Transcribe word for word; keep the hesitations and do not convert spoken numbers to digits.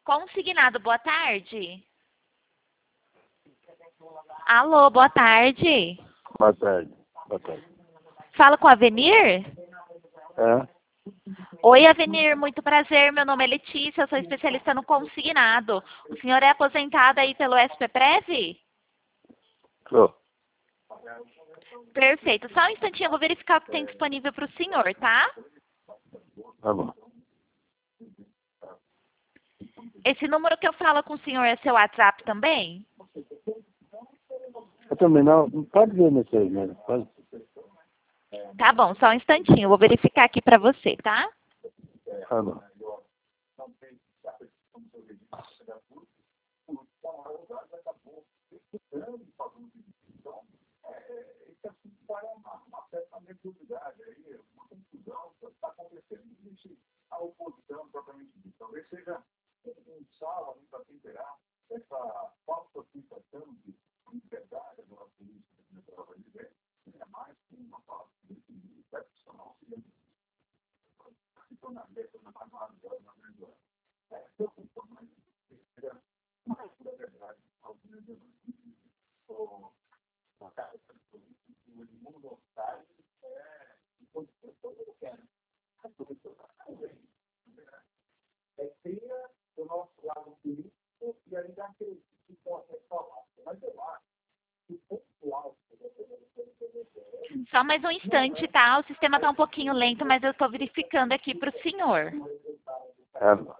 Consignado, boa tarde. Alô, boa tarde. Boa tarde. Boa tarde. Fala com a Avenir? É? Oi, Avenir, muito prazer. Meu nome é Letícia, eu sou especialista no consignado. O senhor é aposentado aí pelo S P Prev? Tô. Perfeito. Só um instantinho, eu vou verificar o que tem disponível para o senhor, tá? Tá bom. Esse número que eu falo com o senhor é seu WhatsApp também? Eu também não. Pode ver nesse aí mesmo. Pode. Tá bom, só um instantinho, eu vou verificar aqui para você, tá? Tá bom. Só mais um instante, tá? O sistema tá um pouquinho lento, mas eu estou verificando aqui para o senhor. Tá bom.